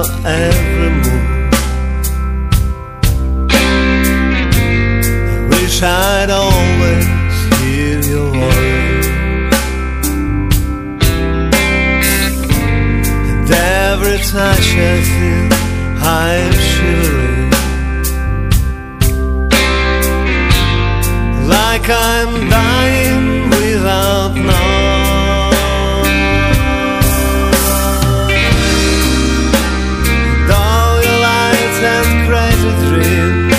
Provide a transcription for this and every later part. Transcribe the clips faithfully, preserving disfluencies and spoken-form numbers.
your every move. I wish I'd always hear your voice, and every touch I feel I'm shivering, like I'm dying without knowing. And crazy dreams,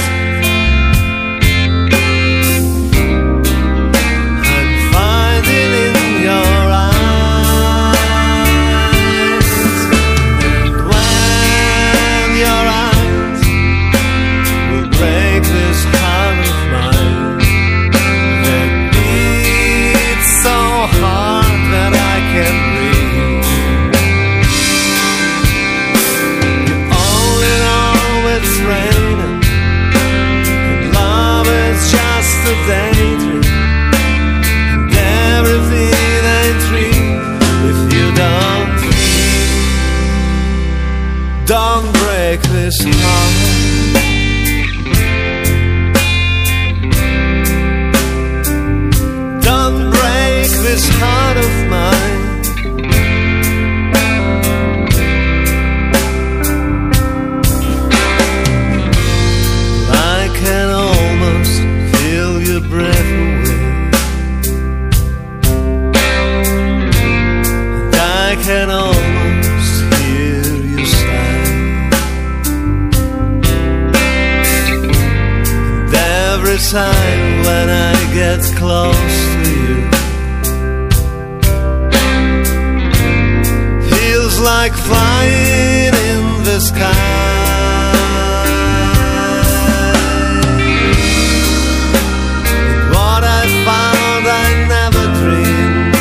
I'm finding in your eyes. And when your eyes will break this heart of mine, that beats so hard that I can't breathe. It's raining, and love is just a daydream, and everything ain't real if you don't don't break this heart. Don't break this heart of mine. I can almost feel your breath away, and I can almost hear you sigh. And every time when I get close to you, feels like flying in the sky. Found I never dreamed,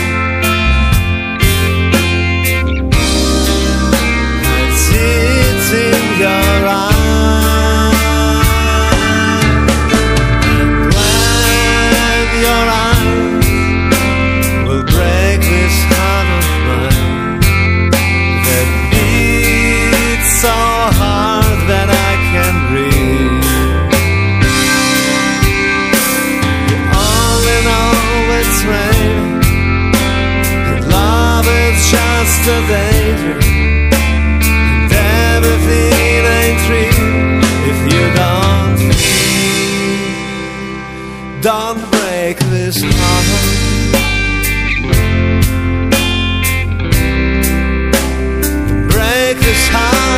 I see it in your eyes. And when your eyes will break this heart of mine, that beats so hard that I can't breathe. It's raining, and love is just a daydream, and everything ain't real if you don't don't break this heart. Break this heart.